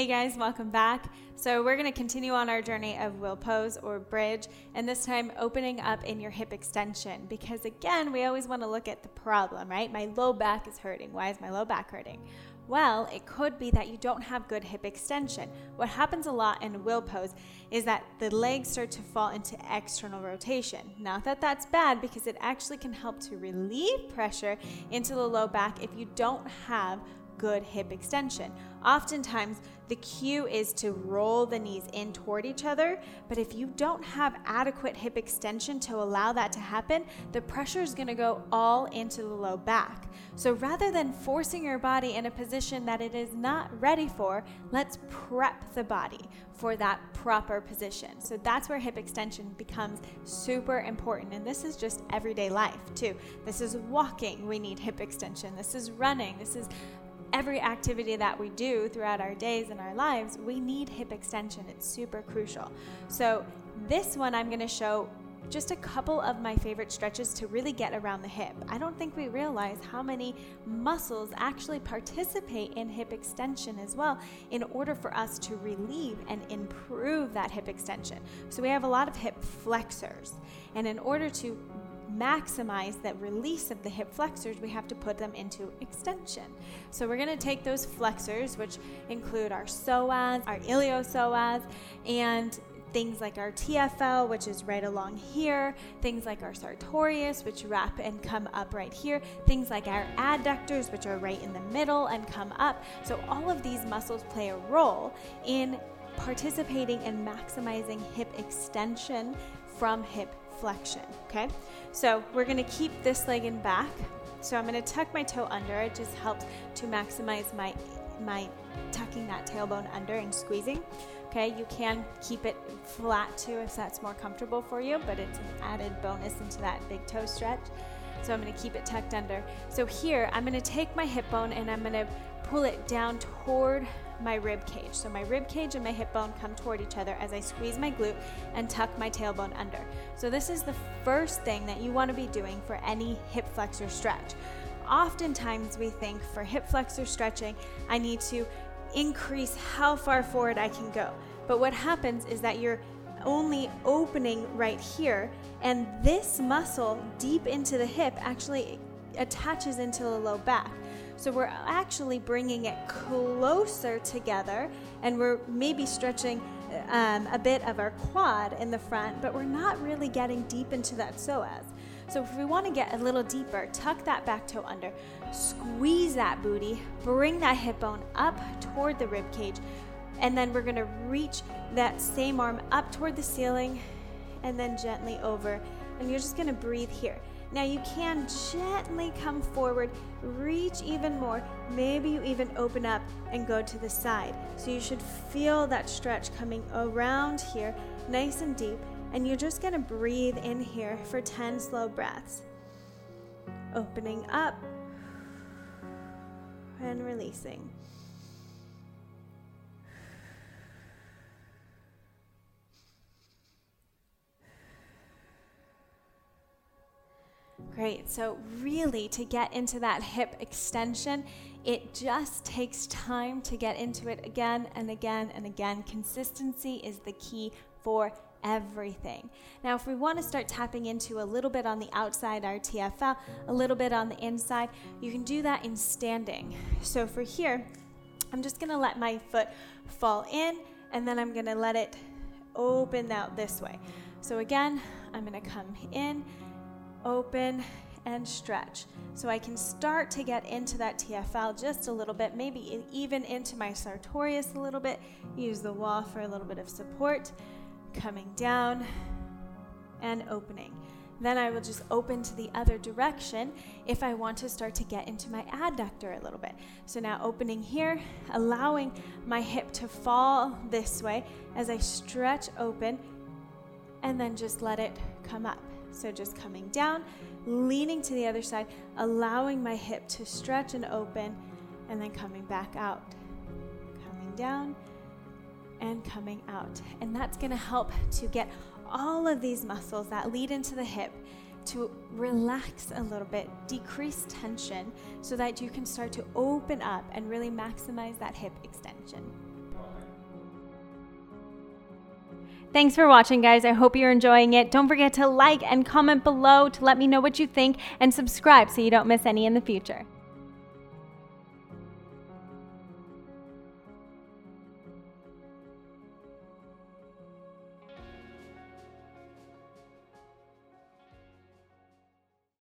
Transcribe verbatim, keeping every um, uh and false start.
Hey guys, welcome back. So we're going to continue on our journey of wheel pose or bridge, and this time opening up in your hip extension, because again, we always want to look at the problem, right? My low back is hurting. Why is my low back hurting? Well, it could be that you don't have good hip extension. What happens a lot in wheel pose is that the legs start to fall into external rotation. Not that that's bad, because it actually can help to relieve pressure into the low back if you don't have good hip extension. Oftentimes, the cue is to roll the knees in toward each other, but if you don't have adequate hip extension to allow that to happen, the pressure is going to go all into the low back. So rather than forcing your body in a position that it is not ready for, let's prep the body for that proper position. So that's where hip extension becomes super important. And this is just everyday life too. This is walking, we need hip extension. This is running. This is every activity that we do throughout our days and our lives, we need hip extension. It's super crucial. So this one, I'm going to show just a couple of my favorite stretches to really get around the hip. I don't think we realize how many muscles actually participate in hip extension as well in order for us to relieve and improve that hip extension. So we have a lot of hip flexors, and in order to maximize that release of the hip flexors, we have to put them into extension. So we're going to take those flexors, which include our psoas, our iliopsoas, and things like our T F L, which is right along here, things like our sartorius, which wrap and come up right here, things like our adductors, which are right in the middle and come up. So all of these muscles play a role in participating and maximizing hip extension from hip flexion, okay? So we're going to keep this leg in back. So I'm going to tuck my toe under. It just helps to maximize my my tucking that tailbone under and squeezing. Okay, you can keep it flat too if that's more comfortable for you, but it's an added bonus into that big toe stretch. So I'm going to keep it tucked under. So here, I'm going to take my hip bone and I'm going to pull it down toward my rib cage. So my rib cage and my hip bone come toward each other as I squeeze my glute and tuck my tailbone under. So this is the first thing that you want to be doing for any hip flexor stretch. Oftentimes we think for hip flexor stretching, I need to increase how far forward I can go. But what happens is that you're only opening right here, and this muscle deep into the hip actually attaches into the low back. So we're actually bringing it closer together, and we're maybe stretching um, a bit of our quad in the front, but we're not really getting deep into that psoas. So if we want to get a little deeper, tuck that back toe under, squeeze that booty, bring that hip bone up toward the rib cage, and then we're going to reach that same arm up toward the ceiling and then gently over, and you're just going to breathe here. Now you can gently come forward, reach even more. Maybe you even open up and go to the side. So you should feel that stretch coming around here, nice and deep. And you're just going to breathe in here for ten slow breaths. Opening up and releasing. Great. So really, to get into that hip extension, it just takes time to get into it again and again and again. Consistency is the key for everything. Now, if we want to start tapping into a little bit on the outside, our T F L, a little bit on the inside, you can do that in standing. So for here, I'm just going to let my foot fall in, and then I'm going to let it open out this way. So again, I'm going to come in, open, and stretch. So I can start to get into that T F L just a little bit, maybe even into my sartorius a little bit. Use the wall for a little bit of support. Coming down and opening. Then I will just open to the other direction if I want to start to get into my adductor a little bit. So now opening here, allowing my hip to fall this way as I stretch open, and then just let it come up. So just coming down, leaning to the other side, allowing my hip to stretch and open, and then coming back out. Coming down and coming out. And that's going to help to get all of these muscles that lead into the hip to relax a little bit, decrease tension, so that you can start to open up and really maximize that hip extension. Thanks for watching, guys. I hope you're enjoying it. Don't forget to like and comment below to let me know what you think, and subscribe so you don't miss any in the future.